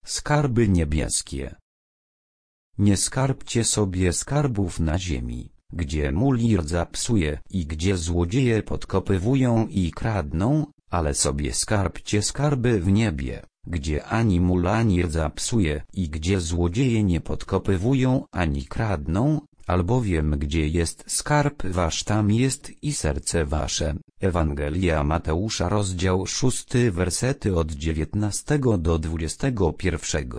Skarby niebieskie. Nie skarbcie sobie skarbów na ziemi, gdzie mól i rdza psuje i gdzie złodzieje podkopywują i kradną, ale sobie skarbcie skarby w niebie, gdzie ani mól ani rdza psuje i gdzie złodzieje nie podkopywują ani kradną, albowiem gdzie jest skarb wasz, tam jest i serce wasze. Ewangelia Mateusza, rozdział 6, wersety od 19 do 21.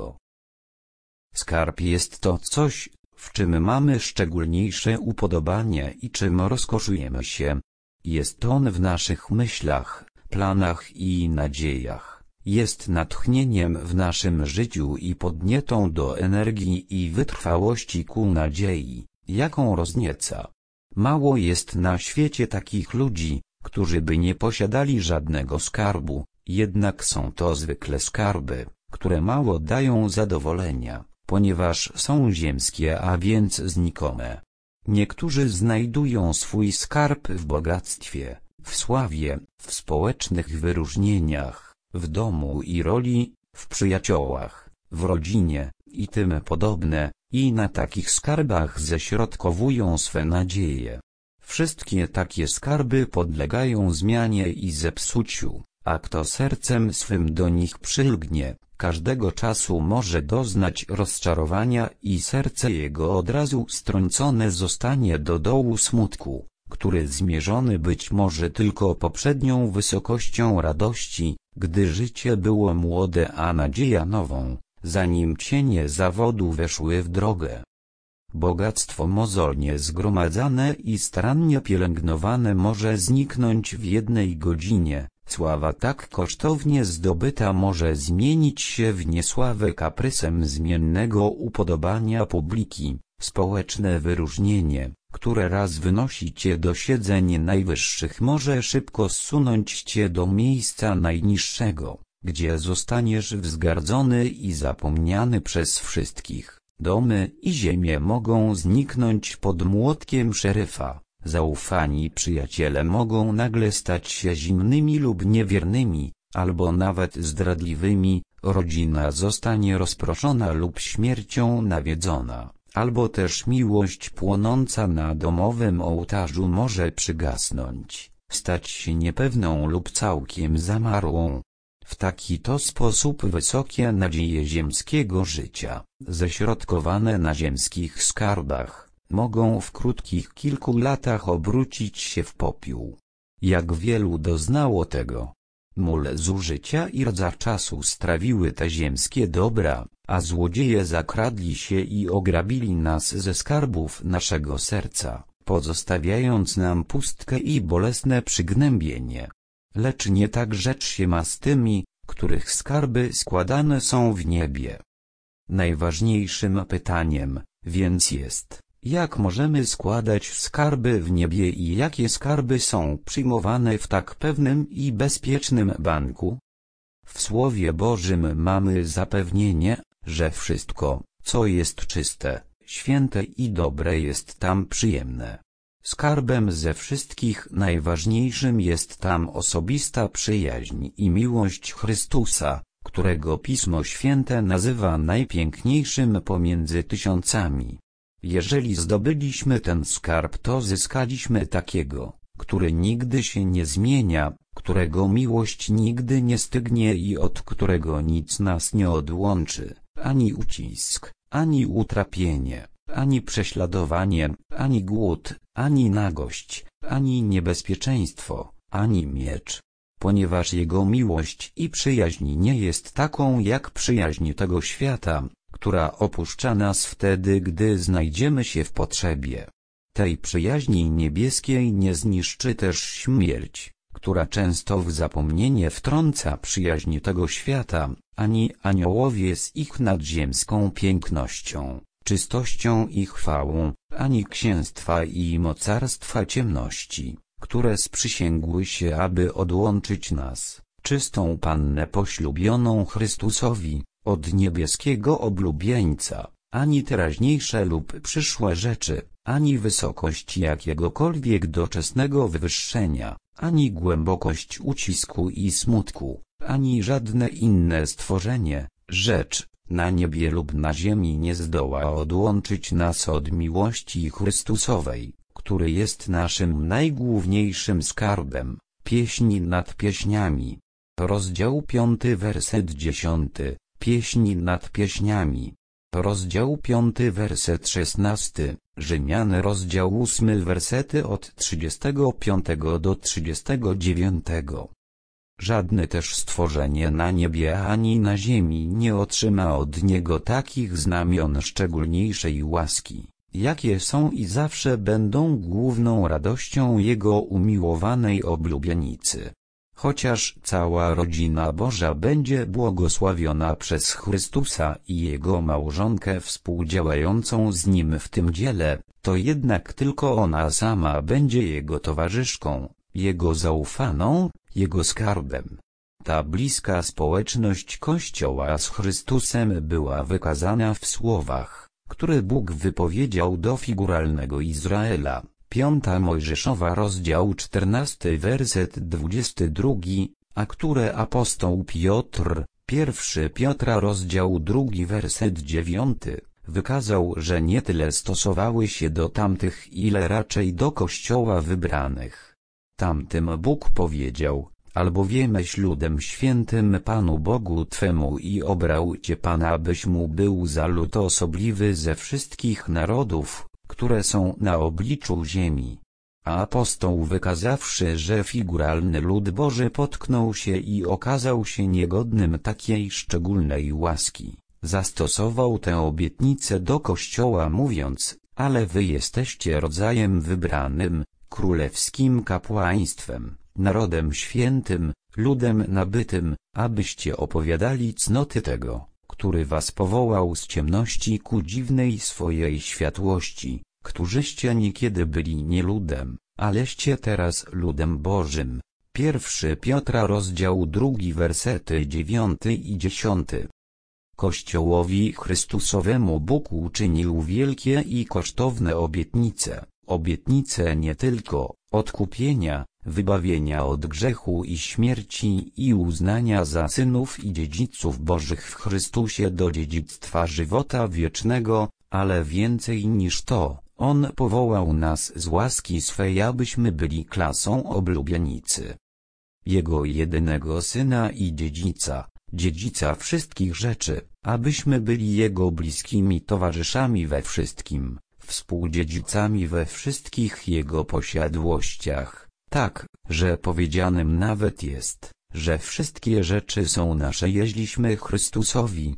Skarb jest to coś, w czym mamy szczególniejsze upodobanie i czym rozkoszujemy się. Jest on w naszych myślach, planach i nadziejach. Jest natchnieniem w naszym życiu i podnietą do energii i wytrwałości ku nadziei, jaką roznieca. Mało jest na świecie takich ludzi, którzy by nie posiadali żadnego skarbu, jednak są to zwykle skarby, które mało dają zadowolenia, ponieważ są ziemskie, a więc znikome. Niektórzy znajdują swój skarb w bogactwie, w sławie, w społecznych wyróżnieniach, w domu i roli, w przyjaciołach, w rodzinie i tym podobne, i na takich skarbach ześrodkowują swe nadzieje. Wszystkie takie skarby podlegają zmianie i zepsuciu, a kto sercem swym do nich przylgnie, każdego czasu może doznać rozczarowania i serce jego od razu strącone zostanie do dołu smutku, który zmierzony być może tylko poprzednią wysokością radości, gdy życie było młode a nadzieja nową, zanim cienie zawodu weszły w drogę. Bogactwo mozolnie zgromadzane i starannie pielęgnowane może zniknąć w jednej godzinie, sława tak kosztownie zdobyta może zmienić się w niesławę kaprysem zmiennego upodobania publiki, społeczne wyróżnienie, które raz wynosi cię do siedzeń najwyższych, może szybko zsunąć cię do miejsca najniższego, gdzie zostaniesz wzgardzony i zapomniany przez wszystkich. Domy i ziemie mogą zniknąć pod młotkiem szeryfa, zaufani przyjaciele mogą nagle stać się zimnymi lub niewiernymi, albo nawet zdradliwymi, rodzina zostanie rozproszona lub śmiercią nawiedzona, albo też miłość płonąca na domowym ołtarzu może przygasnąć, stać się niepewną lub całkiem zamarłą. W taki to sposób wysokie nadzieje ziemskiego życia, ześrodkowane na ziemskich skarbach, mogą w krótkich kilku latach obrócić się w popiół. Jak wielu doznało tego. Mól zużycia i rdza czasu strawiły te ziemskie dobra, a złodzieje zakradli się i ograbili nas ze skarbów naszego serca, pozostawiając nam pustkę i bolesne przygnębienie. Lecz nie tak rzecz się ma z tymi, których skarby składane są w niebie. Najważniejszym pytaniem, więc jest, jak możemy składać skarby w niebie i jakie skarby są przyjmowane w tak pewnym i bezpiecznym banku? W Słowie Bożym mamy zapewnienie, że wszystko, co jest czyste, święte i dobre, jest tam przyjemne. Skarbem ze wszystkich najważniejszym jest tam osobista przyjaźń i miłość Chrystusa, którego Pismo Święte nazywa najpiękniejszym pomiędzy tysiącami. Jeżeli zdobyliśmy ten skarb, to zyskaliśmy takiego, który nigdy się nie zmienia, którego miłość nigdy nie stygnie i od którego nic nas nie odłączy, ani ucisk, ani utrapienie, ani prześladowanie, ani głód, ani nagość, ani niebezpieczeństwo, ani miecz. Ponieważ Jego miłość i przyjaźń nie jest taką jak przyjaźń tego świata, która opuszcza nas wtedy, gdy znajdziemy się w potrzebie. Tej przyjaźni niebieskiej nie zniszczy też śmierć, która często w zapomnienie wtrąca przyjaźń tego świata, ani aniołowie z ich nadziemską pięknością, czystością i chwałą, ani księstwa i mocarstwa ciemności, które sprzysięgły się, aby odłączyć nas, czystą Pannę poślubioną Chrystusowi, od niebieskiego oblubieńca, ani teraźniejsze lub przyszłe rzeczy, ani wysokość jakiegokolwiek doczesnego wywyższenia, ani głębokość ucisku i smutku, ani żadne inne stworzenie, rzecz, na niebie lub na ziemi nie zdoła odłączyć nas od miłości Chrystusowej, który jest naszym najgłówniejszym skarbem. Pieśni nad pieśniami. Rozdział 5, werset 10. Pieśni nad pieśniami. Rozdział 5, werset 16. Rzymian rozdział 8, wersety od 35 do 39. Żadne też stworzenie na niebie ani na ziemi nie otrzyma od Niego takich znamion szczególniejszej łaski, jakie są i zawsze będą główną radością Jego umiłowanej oblubienicy. Chociaż cała rodzina Boża będzie błogosławiona przez Chrystusa i Jego małżonkę współdziałającą z Nim w tym dziele, to jednak tylko ona sama będzie Jego towarzyszką, Jego zaufaną, Jego skarbem. Ta bliska społeczność Kościoła z Chrystusem była wykazana w słowach, które Bóg wypowiedział do figuralnego Izraela. 5 Mojżeszowa rozdział 14 werset 22, a które apostoł Piotr, 1 Piotra rozdział 2 werset 9, wykazał, że nie tyle stosowały się do tamtych, ile raczej do Kościoła wybranych. Tamtym Bóg powiedział: albowiemeś ludem świętym Panu Bogu Twemu i obrał Cię Pan, abyś Mu był za lud osobliwy ze wszystkich narodów, które są na obliczu ziemi. A apostoł, wykazawszy, że figuralny lud Boży potknął się i okazał się niegodnym takiej szczególnej łaski, zastosował tę obietnicę do Kościoła, mówiąc: ale wy jesteście rodzajem wybranym, królewskim kapłaństwem, narodem świętym, ludem nabytym, abyście opowiadali cnoty tego, który was powołał z ciemności ku dziwnej swojej światłości, którzyście niekiedy byli nie ludem, aleście teraz ludem Bożym. 1 Piotra rozdział 2 wersety 9 i 10. Kościołowi Chrystusowemu Bóg uczynił wielkie i kosztowne obietnice nie tylko odkupienia, wybawienia od grzechu i śmierci i uznania za synów i dziedziców Bożych w Chrystusie do dziedzictwa żywota wiecznego, ale więcej niż to, On powołał nas z łaski swej, abyśmy byli klasą oblubienicy Jego jedynego Syna i dziedzica wszystkich rzeczy, abyśmy byli Jego bliskimi towarzyszami we wszystkim, współdziedzicami we wszystkich Jego posiadłościach, tak, że powiedzianym nawet jest, że wszystkie rzeczy są nasze, jeźliśmy Chrystusowi.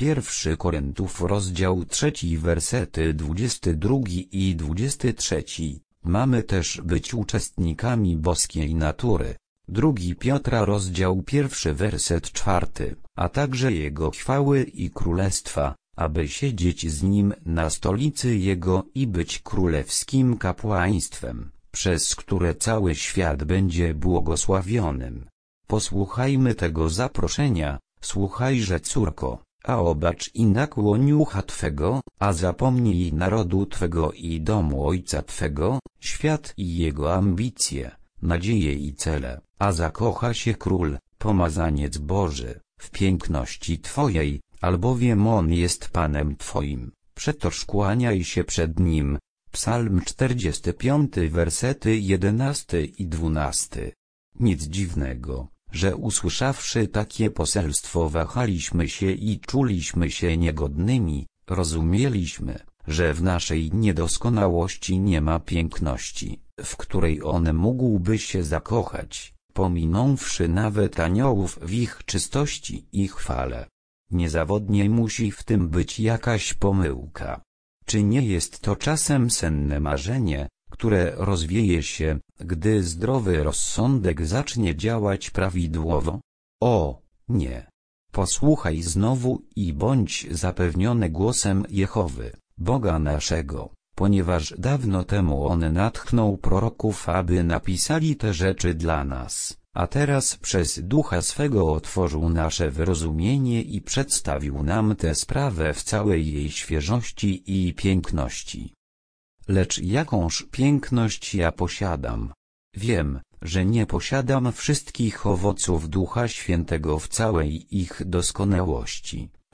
1 Koryntiów rozdział 3 wersety 22 i 23. Mamy też być uczestnikami boskiej natury. 2 Piotra rozdział 1 werset 4, a także Jego chwały i królestwa, aby siedzieć z Nim na stolicy Jego i być królewskim kapłaństwem, przez które cały świat będzie błogosławionym. Posłuchajmy tego zaproszenia, słuchajże, córko, a obacz i nakłoń ucha Twego, a zapomnij narodu Twego i domu Ojca Twego, świat i jego ambicje, nadzieje i cele, a zakocha się Król, pomazaniec Boży, w piękności Twojej, albowiem On jest Panem Twoim, przetoż kłaniaj się przed Nim. Psalm 45 wersety 11 i 12. Nic dziwnego, że usłyszawszy takie poselstwo wahaliśmy się i czuliśmy się niegodnymi, rozumieliśmy, że w naszej niedoskonałości nie ma piękności, w której On mógłby się zakochać, pominąwszy nawet aniołów w ich czystości i chwale. Niezawodnie musi w tym być jakaś pomyłka. Czy nie jest to czasem senne marzenie, które rozwieje się, gdy zdrowy rozsądek zacznie działać prawidłowo? O, nie. Posłuchaj znowu i bądź zapewniony głosem Jehowy, Boga naszego, ponieważ dawno temu On natchnął proroków, aby napisali te rzeczy dla nas, a teraz przez Ducha swego otworzył nasze wyrozumienie i przedstawił nam tę sprawę w całej jej świeżości i piękności. Lecz jakąż piękność ja posiadam? Wiem, że nie posiadam wszystkich owoców Ducha Świętego w całej ich doskonałości,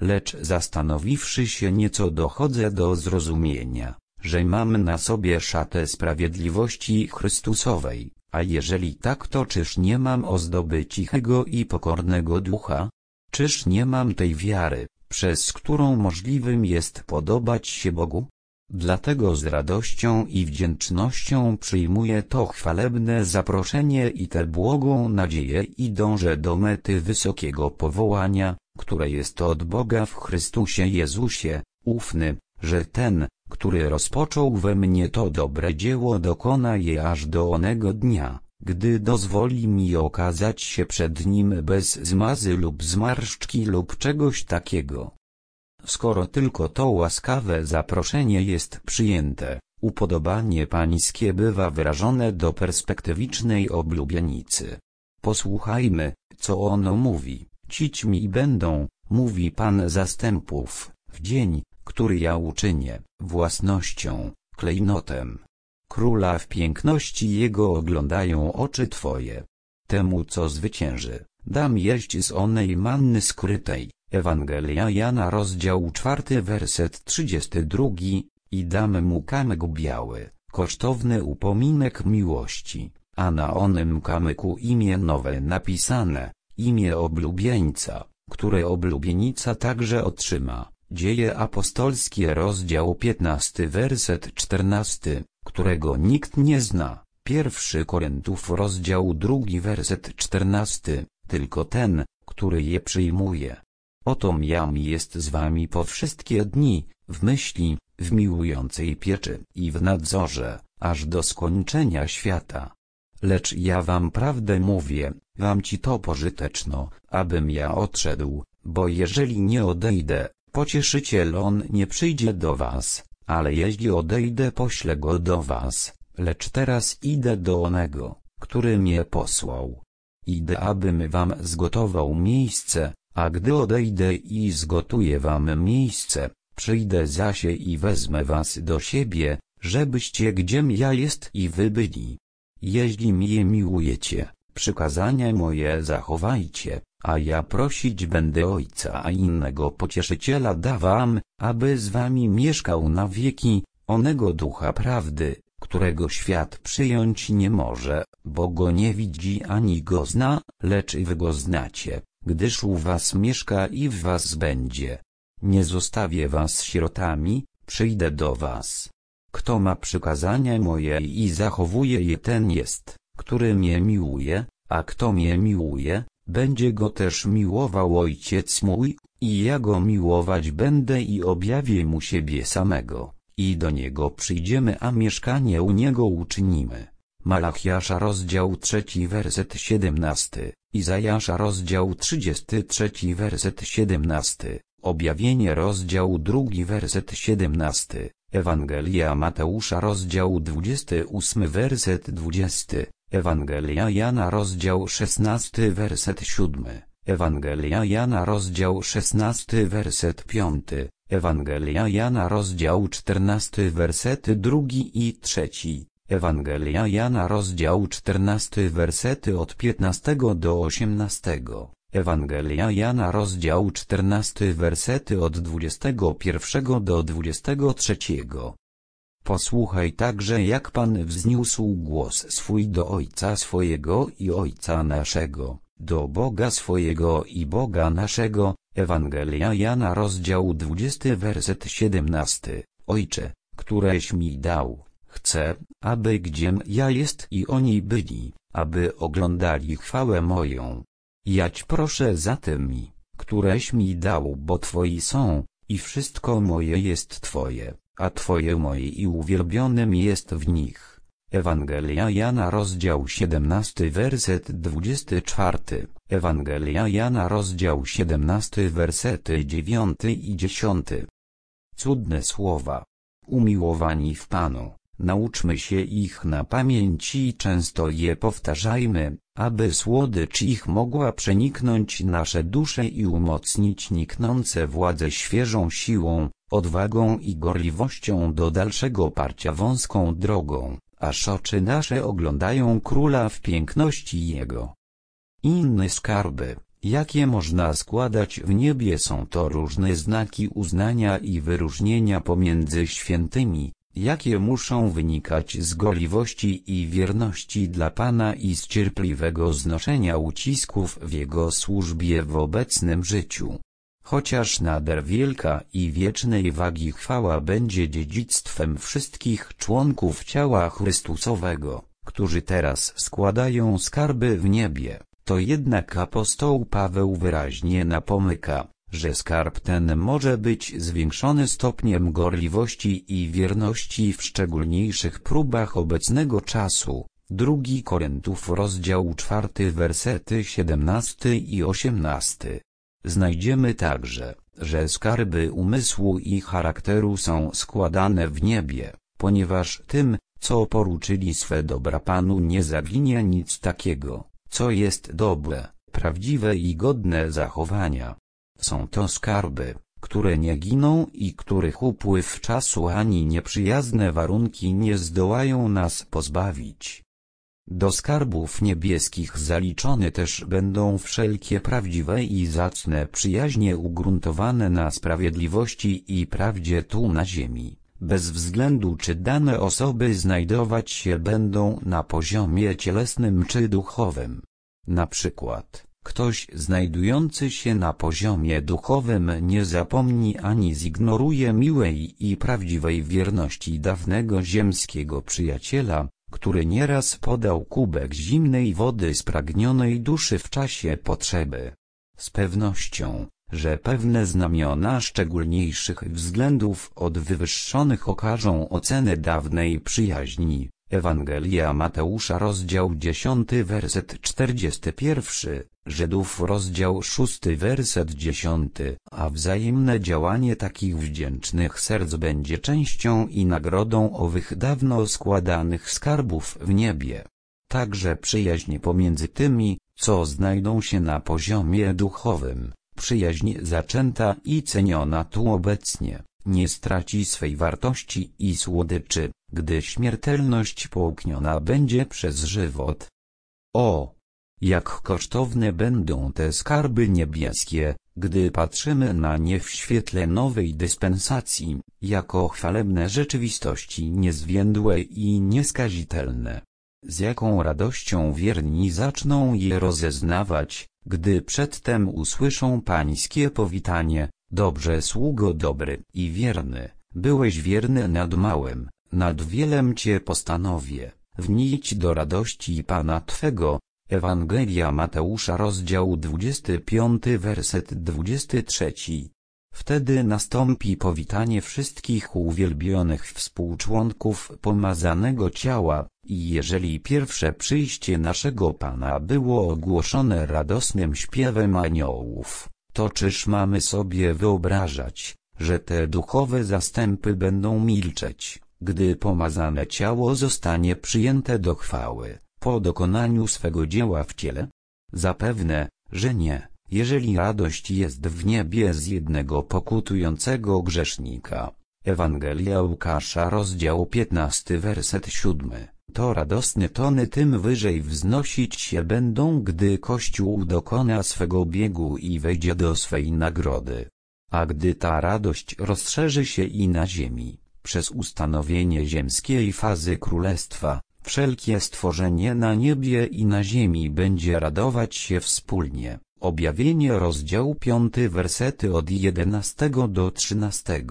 lecz zastanowiwszy się nieco dochodzę do zrozumienia, że mam na sobie szatę sprawiedliwości Chrystusowej, a jeżeli tak, to czyż nie mam ozdoby cichego i pokornego ducha? Czyż nie mam tej wiary, przez którą możliwym jest podobać się Bogu? Dlatego z radością i wdzięcznością przyjmuję to chwalebne zaproszenie i tę błogą nadzieję i dążę do mety wysokiego powołania, które jest od Boga w Chrystusie Jezusie, ufny, że ten, który rozpoczął we mnie to dobre dzieło, dokona je aż do onego dnia, gdy dozwoli mi okazać się przed Nim bez zmazy lub zmarszczki lub czegoś takiego. Skoro tylko to łaskawe zaproszenie jest przyjęte, upodobanie pańskie bywa wyrażone do perspektywicznej oblubienicy. Posłuchajmy, co ono mówi. Cić mi będą, mówi Pan zastępów, w dzień, który ja uczynię, własnością, klejnotem Króla w piękności Jego oglądają oczy Twoje. Temu, co zwycięży, dam jeść z onej manny skrytej. Ewangelia Jana rozdział 4 werset 32, i dam mu kamyk biały, kosztowny upominek miłości, a na onym kamyku imię nowe napisane, imię oblubieńca, które oblubienica także otrzyma. Dzieje apostolskie rozdział 15 werset 14, którego nikt nie zna. 1 Koryntiów rozdział 2 werset 14, tylko ten, który je przyjmuje. Oto jam jest z wami po wszystkie dni, w myśli, w miłującej pieczy i w nadzorze, aż do skończenia świata. Lecz ja wam prawdę mówię, wam ci to pożyteczno, abym ja odszedł, bo jeżeli nie odejdę, Pocieszyciel on nie przyjdzie do was, ale jeśli odejdę, poślę go do was, lecz teraz idę do onego, który mnie posłał. Idę, abym wam zgotował miejsce, a gdy odejdę i zgotuję wam miejsce, przyjdę zaś i wezmę was do siebie, żebyście gdziem ja jest i wy byli. Jeśli mnie miłujecie, przykazania moje zachowajcie, a ja prosić będę Ojca, a innego Pocieszyciela da wam, aby z wami mieszkał na wieki, onego Ducha Prawdy, którego świat przyjąć nie może, bo go nie widzi ani go zna, lecz wy go znacie, gdyż u was mieszka i w was będzie. Nie zostawię was sierotami, przyjdę do was. Kto ma przykazania moje i zachowuje je, ten jest, który mnie miłuje, a kto mnie miłuje, będzie go też miłował Ojciec mój, i ja go miłować będę i objawię mu siebie samego, i do niego przyjdziemy, a mieszkanie u niego uczynimy. Malachiasza rozdział 3 werset 17, Izajasza rozdział 33 werset 17, Objawienie rozdział 2 werset 17, Ewangelia Mateusza rozdział 28 werset 20, Ewangelia Jana rozdział 16 werset 7, Ewangelia Jana rozdział 16 werset 5, Ewangelia Jana rozdział 14 wersety 2 i 3, Ewangelia Jana rozdział 14 wersety od 15 do 18, Ewangelia Jana rozdział 14 wersety od 21 do 23. Posłuchaj także, jak Pan wzniósł głos swój do Ojca swojego i Ojca naszego, do Boga swojego i Boga naszego. Ewangelia Jana rozdział 20 werset 17. Ojcze, któreś mi dał, chcę, aby gdziem ja jest i oni byli, aby oglądali chwałę moją. Jać proszę za tymi, któreś mi dał, bo Twoi są, i wszystko moje jest Twoje, a Twoje moje i uwielbionym jest w nich. Ewangelia Jana rozdział 17 werset 24, Ewangelia Jana rozdział 17 wersety 9 i 10. Cudne słowa. Umiłowani w Panu, nauczmy się ich na pamięć i często je powtarzajmy, aby słodycz ich mogła przeniknąć nasze dusze i umocnić niknące władze świeżą siłą, odwagą i gorliwością do dalszego parcia wąską drogą, aż oczy nasze oglądają Króla w piękności Jego. Inne skarby, jakie można składać w niebie, są to różne znaki uznania i wyróżnienia pomiędzy świętymi, jakie muszą wynikać z gorliwości i wierności dla Pana i z cierpliwego znoszenia ucisków w Jego służbie w obecnym życiu. Chociaż nader wielka i wiecznej wagi chwała będzie dziedzictwem wszystkich członków ciała Chrystusowego, którzy teraz składają skarby w niebie, to jednak apostoł Paweł wyraźnie napomyka, że skarb ten może być zwiększony stopniem gorliwości i wierności w szczególniejszych próbach obecnego czasu. 2 Koryntów rozdział 4 wersety 17 i 18. Znajdziemy także, że skarby umysłu i charakteru są składane w niebie, ponieważ tym, co poruczyli swe dobra Panu, nie zaginie nic takiego, co jest dobre, prawdziwe i godne zachowania. Są to skarby, które nie giną i których upływ czasu ani nieprzyjazne warunki nie zdołają nas pozbawić. Do skarbów niebieskich zaliczone też będą wszelkie prawdziwe i zacne przyjaźnie ugruntowane na sprawiedliwości i prawdzie tu na ziemi, bez względu czy dane osoby znajdować się będą na poziomie cielesnym czy duchowym. Na przykład, ktoś znajdujący się na poziomie duchowym nie zapomni ani zignoruje miłej i prawdziwej wierności dawnego ziemskiego przyjaciela, który nieraz podał kubek zimnej wody spragnionej duszy w czasie potrzeby. Z pewnością, że pewne znamiona szczególniejszych względów od wywyższonych okażą ocenę dawnej przyjaźni. Ewangelia Mateusza rozdział 10 werset 41, Żydów rozdział 6 werset 10, a wzajemne działanie takich wdzięcznych serc będzie częścią i nagrodą owych dawno składanych skarbów w niebie. Także przyjaźń pomiędzy tymi, co znajdą się na poziomie duchowym, przyjaźń zaczęta i ceniona tu obecnie, nie straci swej wartości i słodyczy, gdy śmiertelność połkniona będzie przez żywot. O! Jak kosztowne będą te skarby niebieskie, gdy patrzymy na nie w świetle nowej dyspensacji, jako chwalebne rzeczywistości niezwiędłe i nieskazitelne. Z jaką radością wierni zaczną je rozeznawać, gdy przedtem usłyszą pańskie powitanie: dobrze sługo dobry i wierny, byłeś wierny nad małym, nad wielem cię postanowię, wnieść do radości Pana Twego. Ewangelia Mateusza rozdział 25 werset 23. Wtedy nastąpi powitanie wszystkich uwielbionych współczłonków pomazanego ciała, i jeżeli pierwsze przyjście naszego Pana było ogłoszone radosnym śpiewem aniołów, to czyż mamy sobie wyobrażać, że te duchowe zastępy będą milczeć, gdy pomazane ciało zostanie przyjęte do chwały, po dokonaniu swego dzieła w ciele? Zapewne, że nie, jeżeli radość jest w niebie z jednego pokutującego grzesznika. Ewangelia Łukasza rozdział 15 werset 7. To radosne tony tym wyżej wznosić się będą, gdy Kościół dokona swego biegu i wejdzie do swej nagrody. A gdy ta radość rozszerzy się i na ziemi, przez ustanowienie ziemskiej fazy królestwa, wszelkie stworzenie na niebie i na ziemi będzie radować się wspólnie. Objawienie rozdział 5 wersety od 11 do 13.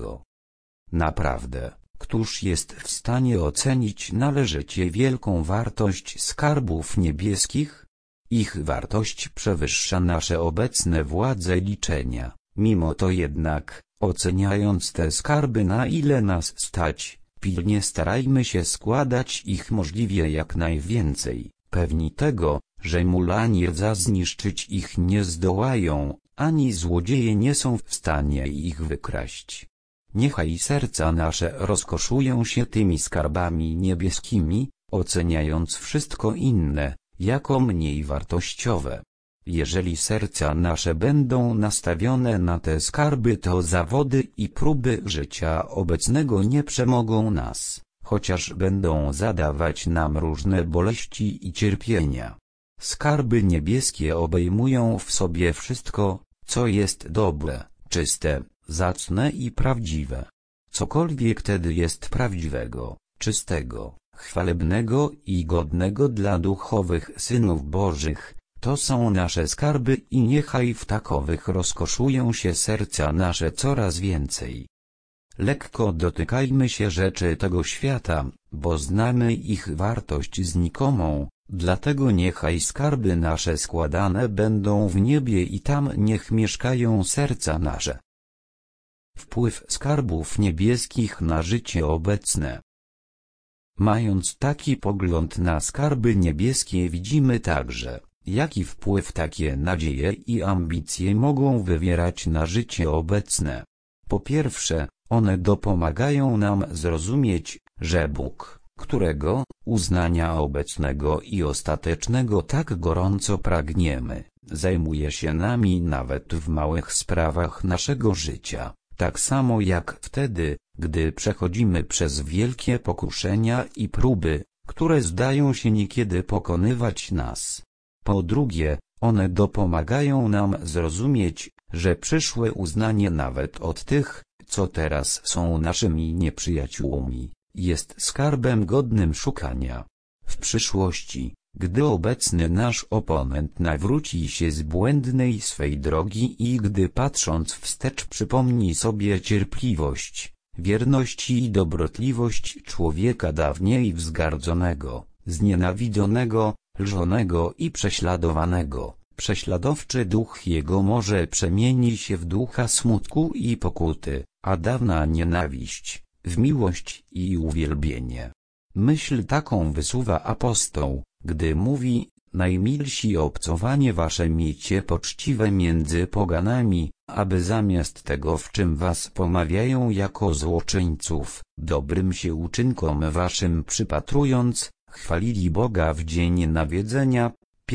Naprawdę, któż jest w stanie ocenić należycie wielką wartość skarbów niebieskich? Ich wartość przewyższa nasze obecne władze liczenia. Mimo to jednak, oceniając te skarby, na ile nas stać, pilnie starajmy się składać ich możliwie jak najwięcej, pewni tego, że mól ani rdza zniszczyć ich nie zdołają, ani złodzieje nie są w stanie ich wykraść. Niechaj serca nasze rozkoszują się tymi skarbami niebieskimi, oceniając wszystko inne, jako mniej wartościowe. Jeżeli serca nasze będą nastawione na te skarby, to zawody i próby życia obecnego nie przemogą nas, chociaż będą zadawać nam różne boleści i cierpienia. Skarby niebieskie obejmują w sobie wszystko, co jest dobre, czyste, zacne i prawdziwe. Cokolwiek tedy jest prawdziwego, czystego, chwalebnego i godnego dla duchowych synów Bożych, to są nasze skarby i niechaj w takowych rozkoszują się serca nasze coraz więcej. Lekko dotykajmy się rzeczy tego świata, bo znamy ich wartość znikomą, dlatego niechaj skarby nasze składane będą w niebie i tam niech mieszkają serca nasze. Wpływ skarbów niebieskich na życie obecne. Mając taki pogląd na skarby niebieskie, widzimy także, jaki wpływ takie nadzieje i ambicje mogą wywierać na życie obecne. Po pierwsze, one dopomagają nam zrozumieć, że Bóg, którego uznania obecnego i ostatecznego tak gorąco pragniemy, zajmuje się nami nawet w małych sprawach naszego życia, tak samo jak wtedy, gdy przechodzimy przez wielkie pokuszenia i próby, które zdają się niekiedy pokonywać nas. Po drugie, one dopomagają nam zrozumieć, że przyszłe uznanie nawet od tych, co teraz są naszymi nieprzyjaciółmi, jest skarbem godnym szukania. W przyszłości, gdy obecny nasz oponent nawróci się z błędnej swej drogi i gdy patrząc wstecz przypomni sobie cierpliwość, wierność i dobrotliwość człowieka dawniej wzgardzonego, znienawidzonego, lżonego i prześladowanego, prześladowczy duch jego może przemieni się w ducha smutku i pokuty, a dawna nienawiść, w miłość i uwielbienie. Myśl taką wysuwa apostoł, gdy mówi: najmilsi obcowanie wasze miejcie poczciwe między poganami, aby zamiast tego, w czym was pomawiają jako złoczyńców, dobrym się uczynkom waszym przypatrując, chwalili Boga w dzień nawiedzenia.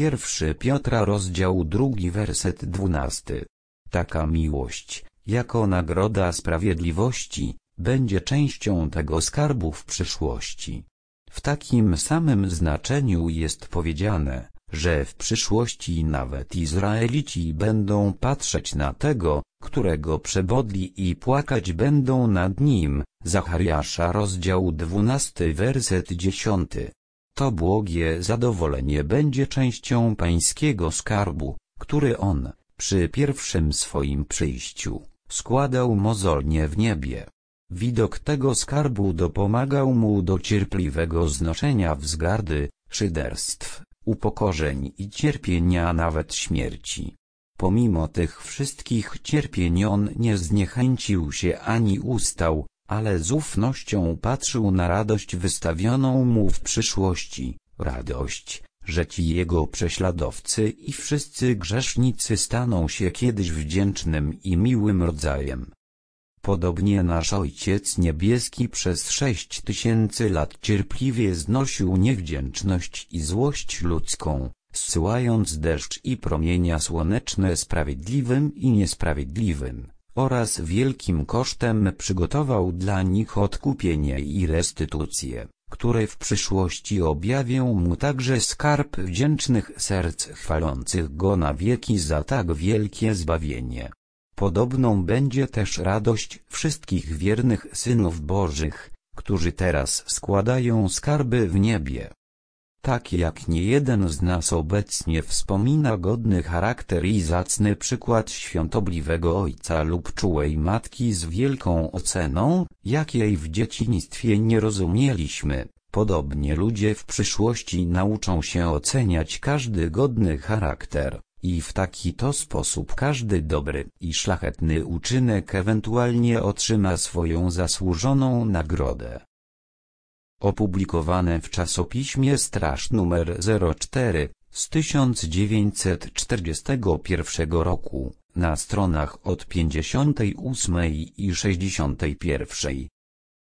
1 Piotra rozdział 2 werset 12. Taka miłość, jako nagroda sprawiedliwości, będzie częścią tego skarbu w przyszłości. W takim samym znaczeniu jest powiedziane, że w przyszłości nawet Izraelici będą patrzeć na tego, którego przebodli i płakać będą nad nim. Zachariasza rozdział 12 werset 10. To błogie zadowolenie będzie częścią pańskiego skarbu, który on, przy pierwszym swoim przyjściu, składał mozolnie w niebie. Widok tego skarbu dopomagał mu do cierpliwego znoszenia wzgardy, szyderstw, upokorzeń i cierpienia, nawet śmierci. Pomimo tych wszystkich cierpień on nie zniechęcił się ani ustał, ale z ufnością patrzył na radość wystawioną mu w przyszłości, radość, że ci jego prześladowcy i wszyscy grzesznicy staną się kiedyś wdzięcznym i miłym rodzajem. Podobnie nasz Ojciec Niebieski przez 6000 lat cierpliwie znosił niewdzięczność i złość ludzką, zsyłając deszcz i promienia słoneczne sprawiedliwym i niesprawiedliwym, oraz wielkim kosztem przygotował dla nich odkupienie i restytucję, które w przyszłości objawią mu także skarb wdzięcznych serc chwalących go na wieki za tak wielkie zbawienie. Podobną będzie też radość wszystkich wiernych synów Bożych, którzy teraz składają skarby w niebie. Tak jak niejeden z nas obecnie wspomina godny charakter i zacny przykład świątobliwego ojca lub czułej matki z wielką oceną, jakiej w dzieciństwie nie rozumieliśmy, podobnie ludzie w przyszłości nauczą się oceniać każdy godny charakter. I w taki to sposób każdy dobry i szlachetny uczynek ewentualnie otrzyma swoją zasłużoną nagrodę. Opublikowane w czasopiśmie Straż nr 04 z 1941 roku, na stronach od 58 i 61.